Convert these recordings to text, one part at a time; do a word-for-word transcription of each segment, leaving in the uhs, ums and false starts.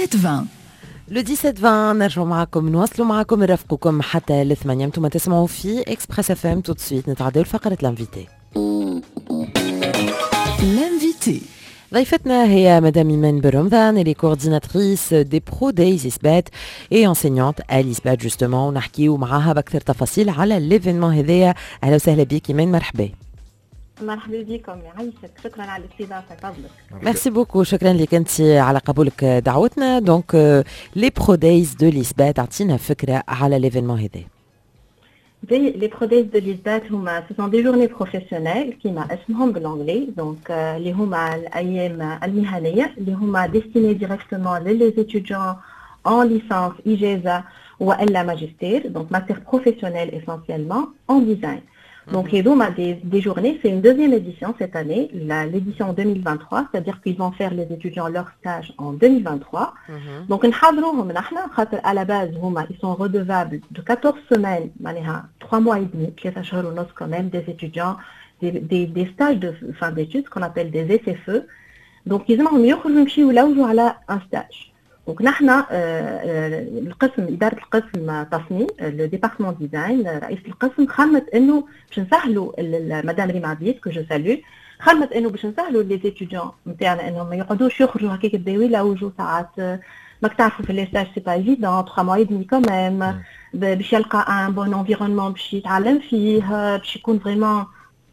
dix-sept vingt. لو دix-sept vingt نرجعوا معاكم نواصلوا معاكم نرافقكم حتى الثمانية. انتم تسمعوا في اكسبريس اف ام. تو سويت نتعداو لفقرة لانفيتي. L'invité. ضيفتنا هي مدام إيمان برمضان. Elle est coordinatrice des Pro Days إثبات et enseignante à l'Isbat justement. ونحكيو معاها بأكثر تفاصيل على l'événement هذايا. أهلا وسهلا بك إيمان، مرحبا. مرحبا بكم يعيشك، شكرا على الاستضافه فضلك. ميرسي بوكو، شكرا لك انت على قبولك دعوتنا. دونك لي برو دايز دو ليسبات، اعطينا فكره على ليفينمون هذا. Les Pro Days de l'Isbat, ce sont des journées professionnelles qui m'assument de l'anglais. Donc, les huma al-ayem al-mihaniya, les huma destinés directement les étudiants en licence I J E S A ou à la magistère, donc matière professionnelle essentiellement en design. Donc, les des, des journées, c'est une deuxième édition cette année, l'édition deux mille vingt-trois, c'est-à-dire qu'ils vont faire les étudiants leur stage en deux mille vingt-trois. Mm-hmm. Donc, à la base, ils sont redevables de quatorze semaines, trois mois et demi, quand même, des étudiants, des, des, des stages de fin d'études, ce qu'on appelle des S F E. Donc, ils ont là où un stage. Donc, nous, القسم إدارة القسم تصميم le département design رئيس القسم خمت إنه باش نسهلوا مدام ريم عبيد que je salue خمت إنه باش نسهلوا les étudiants نتاعنا إنهم ما يقعدوش يخرجوا هكاك الداوي لوجو ساعات ماك تعرفوا في les stages c'est pas évident trois mois et demi quand même باش يلقى un bon environnement باش يتعلم فيه باش يكون vraiment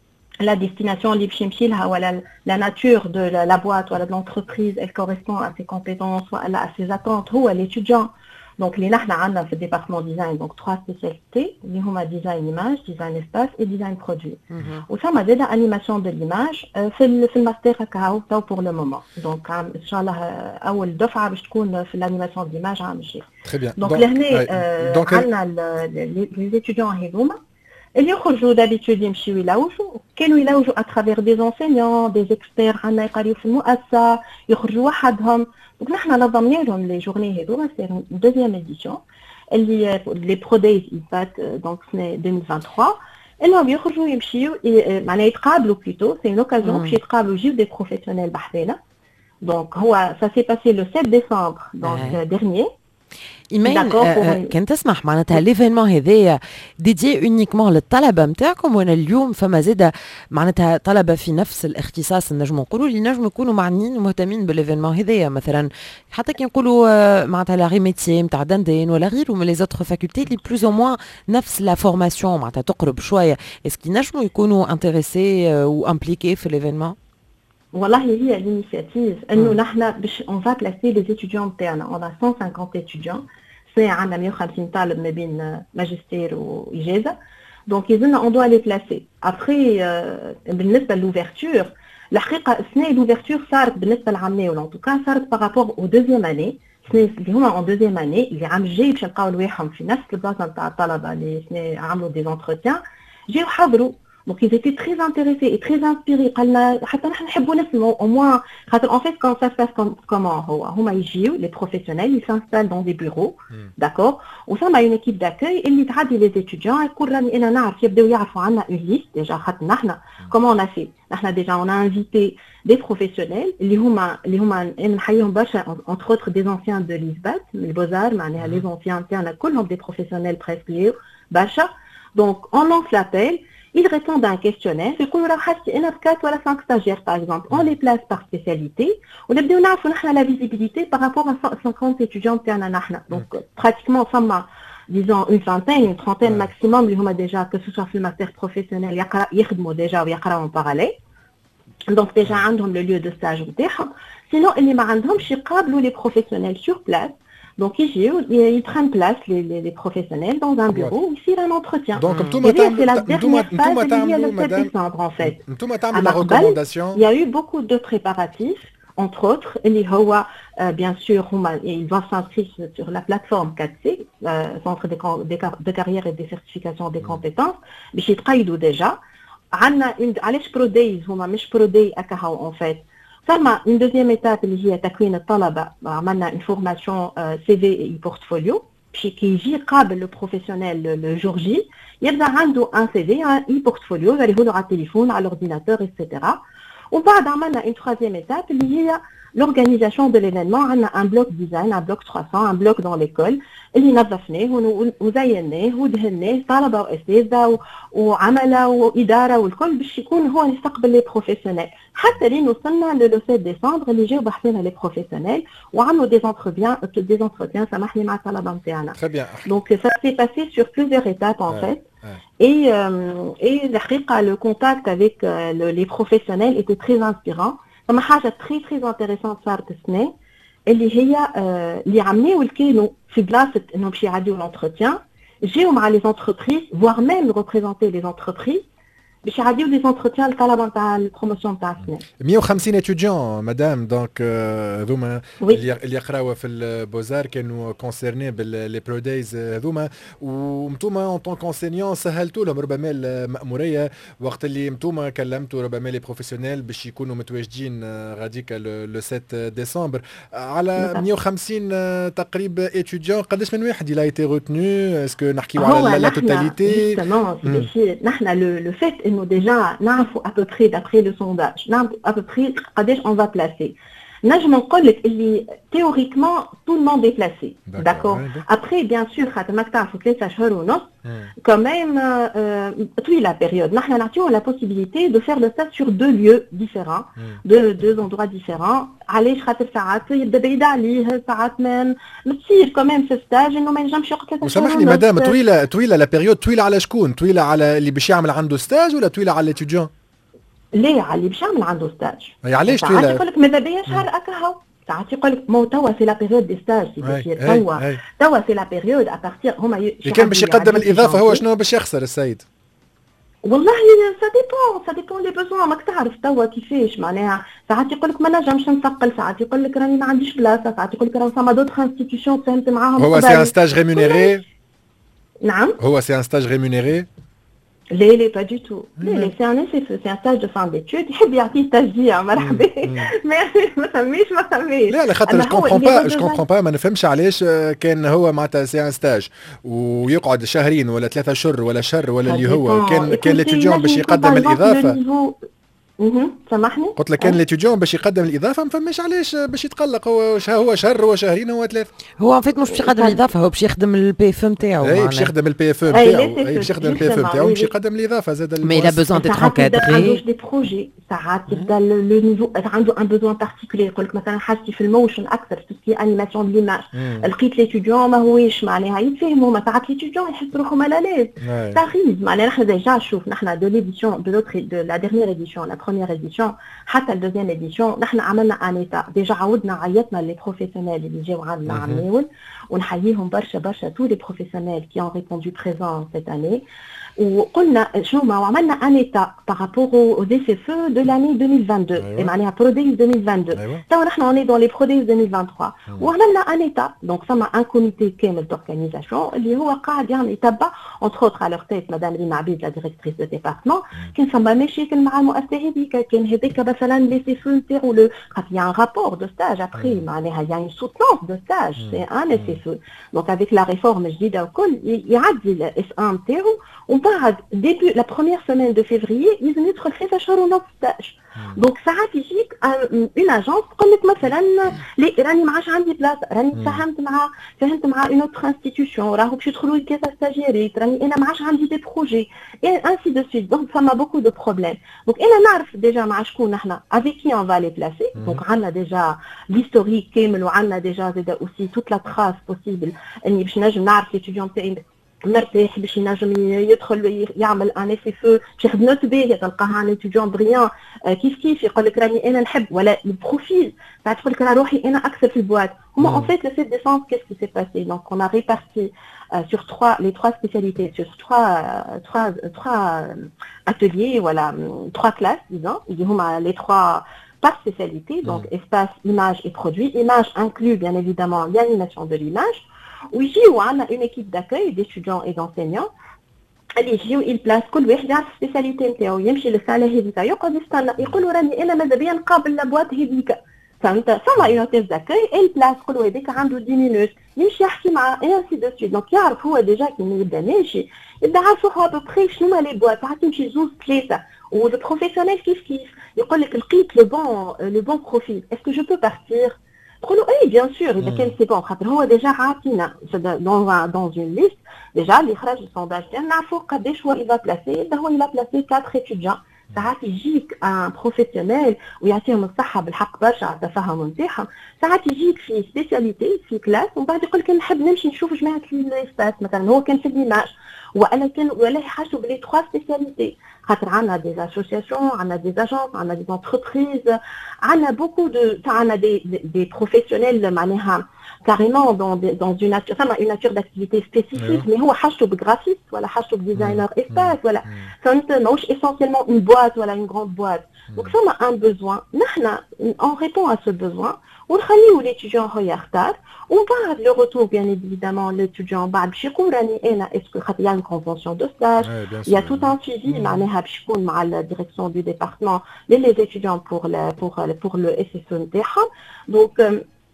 la destination اللي باش يمشي لها ولا la nature de la, la boîte ولا de l'entreprise elle correspond à ses compétences ولا à ses attentes هو l'étudiant. Donc اللي نحنا عندنا في الديبارتمون ديزاين donc trois spécialités اللي هما ديزاين ايماج، ديزاين اسباس et ديزاين برودوي. وثم زاد انيماسيون دو ليماج في في الماستر هكاو تو بور لو مومون. دونك ان شاء الله اول دفعه باش تكون في الانيماسيون دو ليماج عام الجاي. Très bien. Donc لهنا عندنا les étudiants هذوما اللي يخرجوا d'habitude يمشيو يلوجوا، كانوا يلوجوا à travers des enseignants, des experts عندنا يقريو في المؤسسة، يخرجوا وحدهم. دونك نحنا نظمنا لهم لي جورني هذوما سي دوزيام اديسيون اللي لي برو دايز يبات دونك سنة deux mille vingt-trois اللي يخرجوا يمشيو معناها يتقابلوا بلوتو سي لوكازيون باش يتقابلوا يجيو دي بروفيسيونيل بحذانا. دونك هو ça s'est passé le sept décembre donc dernier. إيمان كان تسمح معناتها ليفينمون هذايا ديدي اونيكمون للطلبه نتاعكم ولا اليوم فما زاده معناتها طلبه في نفس الاختصاص نجموا نقولوا اللي نجموا يكونوا معنيين ومهتمين بالليفينمون هذايا مثلا حتى كي نقولوا معناتها لا ريميتي نتاع دندين ولا غيره من لي زوتر فاكولتي اللي بلوز او موان نفس لا فورماسيون معناتها تقرب شويه اسكي نجموا يكونوا انتريسي و امبليكي في الليفينمون؟ والله هي الانيشياتيف انه نحن باش اون فا كلاسي لي étudiants تاعنا اون ا cent cinquante étudiants سي عندنا مية وخمسين طالب ما بين ماجستير واجازه. دونك يزلنا اون دوا لي بلاسي ابخي. بالنسبه للوفرتور الحقيقه السنه لوفرتور صارت بالنسبه للعاميه ولا توكا صارت بارابور او دوزيام اني سنه اللي هما اون دوزيام اني اللي عام الجاي باش نلقاو رواحهم في نفس البلاصه نتاع الطلبه اللي سنه عملوا دي زونتروتيان جاو حضروا. Donc ils étaient très intéressés et très inspirés. قالنا حتى نحن نحبوا نسمعوا au moins خاطر en fait quand ça se passe comme comment هو هما يجيو les professionnels ils s'installent dans des bureaux mm. d'accord وثم une équipe d'accueil اللي تعدي les étudiants يقول راني انا نعرف يبداو يعرفوا عنا une liste déjà خاطر نحن comment on a fait نحن déjà on a invité des professionnels اللي هما اللي هما نحييهم برشا entre autres des anciens de l'Isbat les Beaux-Arts معناها les anciens تاعنا كلهم des professionnels presque برشا. donc on lance l'appel. Ils répondent à un questionnaire. Ils disent quatre ou cinq stagiaires par exemple. On les place par spécialité. On a la visibilité par rapport à cinquante étudiants. Donc pratiquement, disons une vingtaine, une trentaine maximum. Ils ont déjà, que ce soit le master professionnel, ils ont déjà ou en parallèle. Donc déjà, ils ont le lieu de stage. Sinon, ils ont les professionnels sur place. Donc ils, ils prennent place, les, les, les professionnels, dans un bureau, où ici un entretien. Donc, mmh. Et c'est la dernière phase liée le sept décembre, en fait. À la recommandation. Il y a eu beaucoup de préparatifs, entre autres. Euh, bien sûr, ils vont s'inscrire sur la plateforme quatre C, euh, Centre de, de, de carrière et de certification des compétences. Mais ils travaillent déjà. علاش برو دايز هما مش برو داي أكاهو en fait. ثم une deuxième étape اللي هي تكوين الطلبة. عملنا une formation C V et portfolio puis كي يجي قابل لو بروفيسيونيل لو جور جي يبدا عنده ان سي في ان portfolio يوريه له على التليفون على الاورديناتور ايتترا. ومن بعد عملنا une troisième étape اللي هي l'organisation de l'événement. On a un bloc design, un bloc trois cents, un bloc dans l'école اللي نظفناه وزيناه ودهناه طلبة وأساتذة وعملاء وإدارة والكل باش يكون هو يستقبل لي بروفيسيونيل حتى لين وصلنا لو سبعة ديسمبر اللي جاو بحثنا لي بروفيسيونيل وعملوا دي انتروتيان دي انتروتيان سامحني مع الطلبة نتاعنا. Donc ça s'est passé sur plusieurs étapes en fait. Et, euh, et الحقيقة le contact avec euh, le, les professionnels était très inspirant. فما حاجة très très intéressante صارت السنة اللي هي آه اللي عملوا كانوا في بلاصة انهم باش يعديوا l'entretien جاو مع les entreprises voire même représenter les entreprises باش يعديوا دي انتروتيان للطلبه نتاع البروموسيون نتاع السنه. مية وخمسين étudiants مدام دونك هذوما اللي يقراوا في البوزار كانوا كونسيرني باللي برودايز هذوما وانتوما اون طون كونسينيون سهلتوا لهم ربما المأموريه وقت اللي انتوما كلمتوا ربما لي بروفيسيونيل باش يكونوا متواجدين غاديكا لو سبعة ديسمبر على مية وخمسين تقريبا étudiants قداش من واحد الى ايتي روتنو اسكو نحكيو على لا توتاليتي؟ نحن لو فيت انه ديجا نعرفوا à peu près d'après le sondage نعرفوا à peu près قداش on va placer. نجم نقول لك اللي théoriquement tout le monde est placé. D'accord. Après bien sûr خاطر ماك تعرفوا ثلاثة شهور ونص quand même طويله la période. نحن نعطيو la possibilité de faire le stage sur deux lieux différents, deux deux endroits différents. علاش خاطر ساعات يبدا بعيد عليه ساعات ما تصير quand même ce stage انه ما ينجمش يقعد ثلاثة شهور. وسامحني مدام طويله طويله لا بيريود طويله على شكون؟ طويله على اللي باش يعمل عنده ستاج ولا طويله على الاتيديون؟ ليه على اللي باش يعمل عنده ستاج. علاش طويله؟ ساعات يقول لك ماذا بيا شهر هكا هو. ساعات يقول لك مو توا سي لا بيريود دي ستاج سي توا توا سي لا بيريود ا بارتير هما اللي كان باش يقدم الاضافه هو شنو باش يخسر السيد؟ والله سا ديبون سا ديبون لي بوزوان ماك تعرف توا كيفاش معناها ساعات يقول لك ما نجمش نثقل ساعات يقول لك راني ما عنديش بلاصه ساعات يقول لك راه فما دوطخ انستيتيوشن تفهمت معاهم. هو سي ان ستاج ريمونيري؟ نعم هو سي ان ستاج ريمونيري؟ لا لا با دو تو لا لا سي ان سي سي ان ستاج دو فان ديتود يحب يعطيه ستاجيه مرحبا ما فهميش ما فهميش. لا لا خاطر جو كومبرون با جو كومبرون با ما نفهمش علاش كان هو معناتها سي ان ستاج ويقعد شهرين ولا ثلاثة شهور ولا شهر ولا اللي هو كان كان ليتيديون باش يقدم الاضافه. اها سامحني قلت لك كان ليتيديون باش يقدم الاضافه ما فهمش علاش باش يتقلق هو هو شهر هو شهرين هو ثلاثه. هو فيت مش باش يقدم الاضافه هو باش يخدم البي اف ام تاعو. اي باش يخدم البي اف ام تاعو باش يخدم البي اف ام تاعو باش يقدم الاضافه زاد. مي لا بوزون ديتر انكادري. عنده دي بروجي ساعات يبدا لو نيفو عنده ان بوزون بارتيكولير يقول لك مثلا حاجتي في الموشن اكثر في انيماسيون ليماج لقيت ليتيديون ما هويش معناها يتفهموا ما ساعات ليتيديون يحس روحهم مالاليز تغيب معناها. نحن ديجا شوف نحن دو ليديسيون دو لوتر دو لا ديرنيير ايديسيون لا بروميير ايديسيون حتى الدوزيام ايديسيون نحن عملنا ان ايتا ديجا عودنا عيطنا لي بروفيسيونيل اللي جاو عندنا عملوا ونحييهم برشا برشا تو لي بروفيسيونيل كي اون ريبوندو بريزون سيت اني وقلنا شنو ما عملنا ان ايتا بارابور او دي سي اف دو لاني ألفين واثنين وعشرين معناها بروديس ألفين واثنين وعشرين تو نحن اوني دون لي بروديس ألفين وثلاثة وعشرين وعملنا ان ايتا دونك فما ان كوميتي كامل دورغانيزاسيون اللي هو قاعد يعني يتبع اونتر اوتر على تيت مدام ريما عبيد لا ديريكتريس دو ديبارتمون كان فما مشاكل مع المؤسسه هذيك كان هذاك مثلا لي سي اف نتاعو لو خاطر يا ان رابور دو ستاج ابري معناها يا ان سوتونس دو ستاج سي ان سي اف دونك افيك لا ريفورم الجديده وكل يعدي الاس ان نتاعو ومن بعد début la première semaine de février يلزم يدخل ثلاثة شهور ونص ستاج. دونك ساعات يجيك اون اجونس تقول لك مثلا لي راني ما عادش عندي بلاصه راني تفاهمت مع فهمت مع اون اوتر انستيتيوشن راهو باش يدخلوا لي كذا ستاجيريت راني انا ما عادش عندي دي بروجي اي انسي دو سويت. دونك فما بوكو دو بروبليم. دونك انا نعرف ديجا مع شكون احنا افيك كي اون فالي بلاسي. دونك عندنا ديجا ليستوريك كامل وعندنا ديجا زاد اوسي توت لا تراس بوسيبل اني باش نجم نعرف ليتيديون تاعي مرتاح باش ينجم يدخل يعمل ان اف اف باش ياخذ نوت باهيه تلقاها ان ايتيديون بريان كيف كيف يقول لك راني انا نحب ولا البروفيل بعد تقول لك راه روحي انا اكثر في البواد. هما ان فيت لو سيت ديسونس كيس كي سي باسي دونك اون ا ريبارتي sur trois les trois spécialités sur trois trois trois ateliers voilà trois classes disons ils ont les trois par spécialité donc mmh. espace image et produit. Image inclut bien évidemment l'animation de l'image. ويجيو عندنا اون ايكيب داكاي ديستوديون اي دونسينيون اللي يجيو البلاص كل واحد يعرف السبيساليتي نتاعو يمشي للصاله هذيك يقعد يستنى يقولوا راني انا ماذا بيا نقابل لابواط هذيك فهمت. فما اون اوتيل داكاي البلاص كل هذيك عنده عشر مينوت يمشي يحكي مع انسي دو سويت. دونك يعرف هو ديجا كي يبدا ماشي يبدا عارف هو ببخي شنو ما لي بواط ساعات يمشي زوز ثلاثه le professionnel كيف كيف يقول لك لقيت le bon le bon profil, est-ce que je peux partir? تقولوا اي بيان سور اذا كان سي بون خاطر هو ديجا عارفين دون دون اون ليست ديجا اللي خرج السونداج تاعنا نعرفوا قداش هو يبا بلاسي. هو يبا بلاسي أربعة étudiants. ساعات يجيك ان بروفيسيونيل ويعطيهم الصحه بالحق برشا على التفاهم نتاعهم. ساعات يجيك في سبيسياليتي في كلاس ومن بعد يقول لك نحب نمشي نشوف جماعه السباس مثلا هو كان في الديماج ولا كان ولا يحاجوا بلي تخوا سبيسياليتي خاطر عندنا دي اسوسياسيون عندنا دي اجونس عندنا دي انتربريز عندنا بوكو دو عندنا دي دي بروفيسيونيل معناها carrément dans dans une nature enfin une nature d'activité spécifique mais هو حاجته بجرافيست ولا حاجته بديزاينر اسباس ولا فهمت ماهوش essentiellement une boîte ولا une grande boîte. donc ça on a un besoin نحن on répond à ce besoin ونخليو l'étudiant هو يختار ومن بعد le retour bien évidemment l'étudiant بعد باش يقول راني انا اسكو خاطر يا une convention de stage il y a tout un suivi معناها باش يكون مع la direction du département les étudiants pour le pour pour le S S E نتاعهم. donc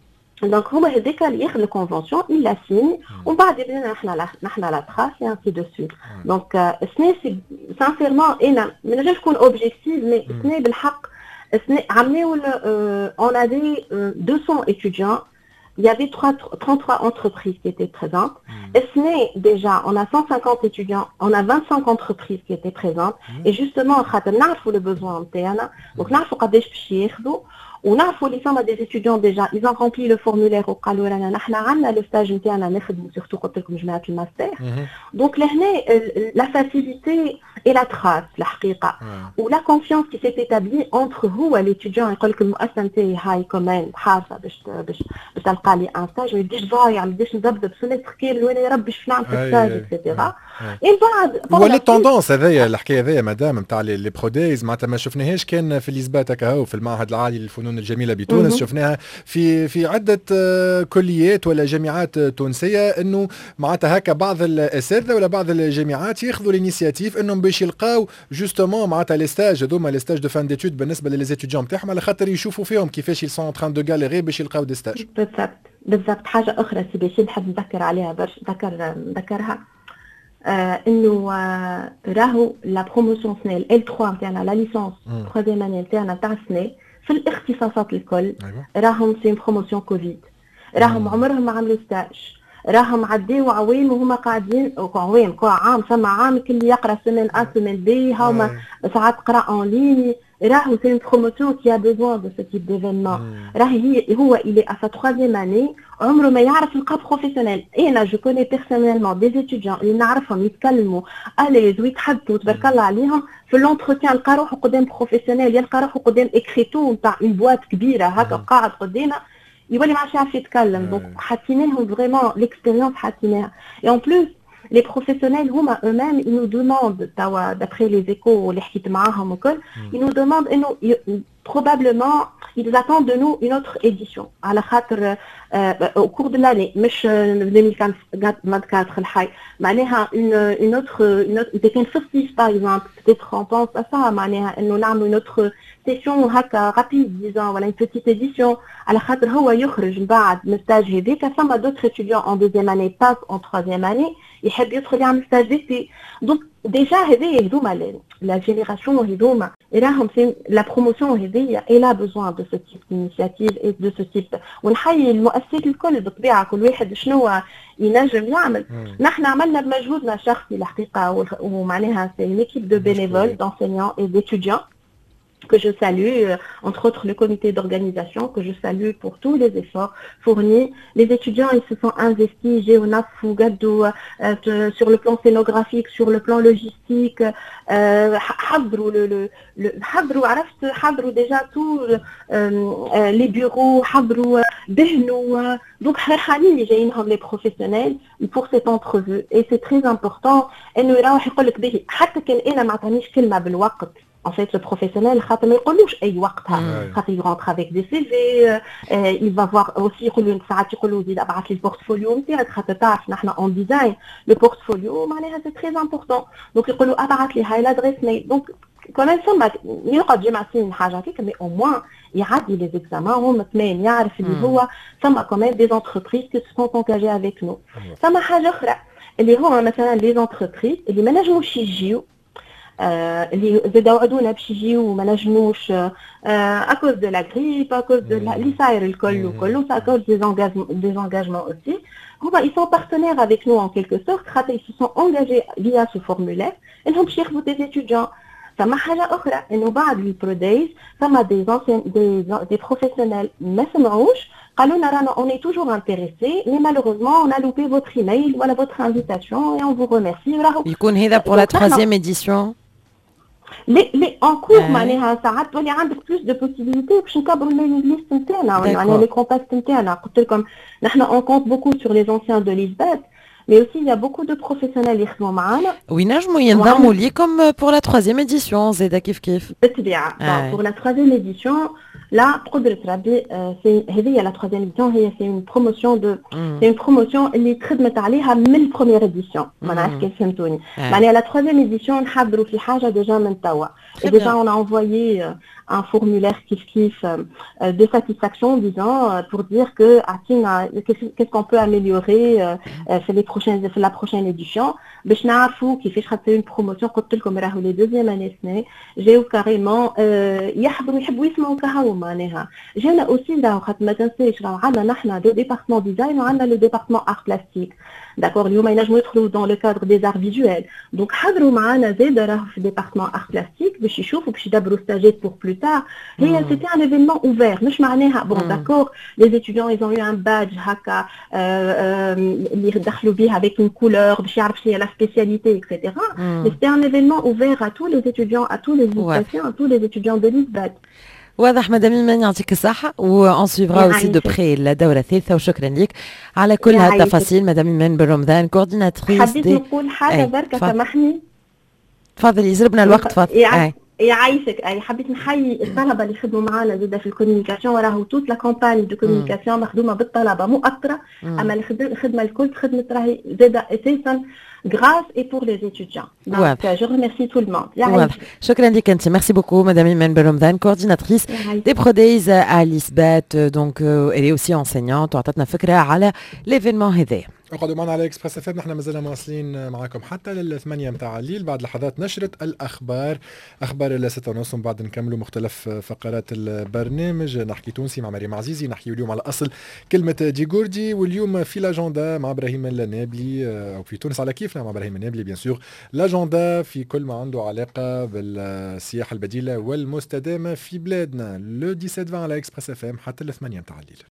دونك هما هذاك اللي ياخذ الكونفونسيون إلا سين ومن بعد يبدا نحنا نحنا لا تراس اي انسي دو سويت. دونك سني سي سانسيرمون انا ما نجمش نكون اوبجيكتيف مي سني بالحق سني عملوا اون ا دي deux cents étudiants. Il y avait trente-trois entreprises qui étaient présentes. Et ce n'est déjà, on a cent cinquante étudiants, on a vingt-cinq entreprises qui étaient présentes. Et justement, on a le besoin interne. Donc, on a fait ونعرفوا اللي فما دي étudiants déjà ils ont rempli le formulaire وقالوا لنا نحن عندنا لو ستاج نتاعنا نخدموا سورتو قلت لكم جماعه الماستر. دونك لهنا لا فاسيليتي اي لا تراس الحقيقه ولا كونفيونس كي سي ايتابلي انتر هو ليتيديون يقول لك المؤسسه نتاعي هاي كمان حاسه باش باش باش تلقى لي ان ستاج ما يبديش ضايع ما يبديش نذبذب سنتر كامل وين يا ربي باش نعمل في ستاج اكسيتيرا. اي بعد ولا التوندونس هذايا الحكايه هذيا مدام نتاع لي بروديز معناتها ما شفناهاش كان في ليزبات هكا هو في المعهد العالي للفنون الجميله بتونس شفناها في في عده كليات ولا جامعات تونسيه انه معناتها هكا بعض الاساتذه ولا بعض الجامعات ياخذوا الانيشيتيف انهم باش يلقاو جوستومون معناتها لي ستاج هذوما لي ستاج دو فان ديتود بالنسبه لي زيتيديون نتاعهم على خاطر يشوفوا فيهم كيفاش يل سون تران دو غاليري باش يلقاو دي ستاج. بالضبط بالضبط. حاجه اخرى سي باش نحب نذكر عليها برشا ذكر ذكرها آه انه آه راهو لا بروموسيون سنه ال ثلاثة نتاعنا لا ليسونس ثلاثيام اني نتاعنا تاع السنه في الاختصاصات الكل راهم سي بروموسيون كوفيد راهم عمرهم ما عملوا ستاج راهم عداو عوام وهما قاعدين عوام كل عام ثم عام كل يقرا سيمين ا سيمين بي هما ساعات قرا اون ليني راهو سي بروموسيون كي ا بيزوان دو سو تيب ديفينمون راهي هو الي ا سا ثلاثيام اني عمره ما يعرف يلقى بروفيسيونيل. انا جو كوني بيرسونيلمون دي étudiants اللي نعرفهم يتكلموا اليز ويتحدثوا تبارك الله عليهم في لونتروتيان يلقى روحه قدام بروفيسيونيل يلقى روحه قدام اكريتو نتاع اون بواط كبيره هكا قاعد قدامه يولي ما عادش يعرف يتكلم. دونك حاطيناهم فريمون ليكسبيريونس حاطيناها. اي اون بلوس les professionnels هما eux-mêmes ils nous demandent d'après les échos اللي حكيت معاهم وكل ils nous demandent انه probablement ils attendent de nous une autre édition على خاطر au cours de l'année مش ألفين وأربعة الحي معناها une une autre une autre des festifs par exemple peut-être on pense à ça معناها انه نعمل une autre session هكا rapide disons ولا une petite édition على خاطر هو يخرج من بعد من ستاج هذيك فما d'autres étudiants en deuxième année passent en troisième année يحب يدخل يعمل ستاج ديتي. دونك ديجا هذه هذوما لا جينيراسيون هذوما راهم في لا بروموسيون هذيا الا بوزوان دو سو تيب انيشياتيف اي دو سو تيب. ونحيي المؤسسات الكل بالطبيعه كل واحد شنو ينجم يعمل. نحن عملنا بمجهودنا الشخصي الحقيقه ومعناها سي une équipe de bénévoles d'enseignants et d'étudiants que je salue, euh, entre autres le comité d'organisation, que je salue pour tous les efforts fournis. Les étudiants, ils se sont investis, Géona Fougadou, euh, sur le plan scénographique, sur le plan logistique, حضروا le le le حضروا عرفت حضروا déjà tout euh, les bureaux حضروا دهنوا. donc فرحانين اللي جايينهم les professionnels pour cette entrevue et c'est très important انه يروح يقول لك به حتى كان انا ما عطانيش كلمه بالوقت. En fait, le professionnel, خاطر ما يقولوش أي وقتها، خاطر il rentre avec des سي في، euh, il va voir aussi يقولوا ساعات يقولوا زيد ابعث لي البورتفوليو نتاعك خاطر تعرف نحن اون ديزاين لو بورتفوليو معناها سي تري امبورطون. دونك يقولوا ابعث لي هاي لادريس ميل. دونك كمان ثم يقعد جمع سنين حاجه هكاك مي او موان يعدي لي زيكزامان هما ثمان يعرف اللي هو ثم كمان دي زونتربريز كي سون انجاجي افيك نو. ثم حاجه اخرى اللي هو مثلا لي زونتربريز اللي ما نجموش يجيو اللي زاد وعدونا باش يجيو وما نجموش اكوز دو لا غريب اكوز دو اللي صاير الكل وكل اكوز دي des engagements aussi. Ils sont partenaires avec nous en quelque sorte. Ils se sont engagés via ce formulaire. Ils ont cherché des étudiants. فما حاجة أخرى إنه بعد البروديز فما des des des professionnels ما سمعوش قالوا لنا رانا on est toujours intéressés mais malheureusement on a loupé votre email ولا votre invitation et on vous remercie. يكون هذا pour la troisième édition. لي لي ان كور معناها ساعات تولي عندك بلوس دو بوسيبيليتي باش نكبروا الميلينغ ليست نتاعنا يعني لي كونتاكت نتاعنا قلت لكم نحن اون كونت بوكو سور لي زونسيان دو ليزبات mais aussi il y a beaucoup de professionnels يخدموا معانا وينجموا ينضموا ليكم pour la troisième édition زيدا كيف كيف بالطبيعه. pour la troisième édition là قدرة ربي c'est هذه la troisième édition هي c'est une promotion de c'est une promotion اللي تخدمت عليها من première édition ما نعرفش كيف فهمتوني معناها la troisième édition نحضروا في حاجه ديجا من توا et déjà on a envoyé un formulaire kif kif euh, de satisfaction disant euh, pour dire que Atina qu'est-ce qu'on peut améliorer euh, في les prochaines في la prochaine édition باش نعرفوا كيفاش خاطر une promotion قلت لكم راهو لي دوزيام اني سنه جاو كاريمون يحضروا يحبوا يسمعوا كهو معناها جانا اوسي راهو خاطر ما تنساش راهو عندنا نحن دو ديبارتمون ديزاين وعندنا لو ديبارتمون ارت بلاستيك داكور اليوم ينجموا يدخلوا dans le cadre des arts visuels donc حضروا معنا زاد راهو في ديبارتمون ارت بلاستيك باش يشوفوا باش يدبروا ستاجيت pour plus tard. هي c'était un événement ouvert مش معناها bon d'accord les étudiants ils ont eu un badge هكا اللي دخلوا بيه avec une couleur باش يعرف شنو هي la spécialité et cetera mais c'était un événement ouvert à tous les étudiants à tous les lycéens à tous les étudiants de l'ISBAT. واضح مدام إيمان يعطيك الصحة وأن سويفرا أوسي دو بخي الدورة الثالثة وشكرا لك على كل هالتفاصيل مدام إيمان بن رمضان كورديناتريس. حبيت نقول حاجة بركة سامحني. تفضلي يزربنا الوقت تفضلي. يعيشك اي حبيت نحيي الطلبه اللي خدموا معنا زاده في الكوميونيكاسيون وراهو توت لا كامباني دو كوميونيكاسيون مخدومه بالطلبه مؤطره اما الخدمه الكل خدمت راهي زاده اساسا grâce et pour les étudiants. Donc ouais. je remercie tout le monde. Ouais. شكرا لك انت. Merci beaucoup madame Imen Beromdan, coordinatrice des Prodays à l'ISBAT. Donc euh, elle est aussi enseignante وعطتنا فكره على l'événement هذا. اقعدوا معنا على اكسبريس اف ام. نحن مازلنا مواصلين معكم حتى للثمانية متاع الليل. بعد لحظات نشرة الاخبار اخبار الستة ونص ومن بعد نكملوا مختلف فقرات البرنامج. نحكي تونسي مع مريم عزيزي. نحكي اليوم على اصل كلمة ديغوردي واليوم في لاجندا مع ابراهيم النابلي او في تونس على كيفنا مع ابراهيم النابلي بيان سور. لاجندا في كل ما عنده علاقة بالسياحة البديلة والمستدامة في بلادنا. لو سبعة وعشرين على اكسبريس اف ام حتى الثمانية متاع الليل.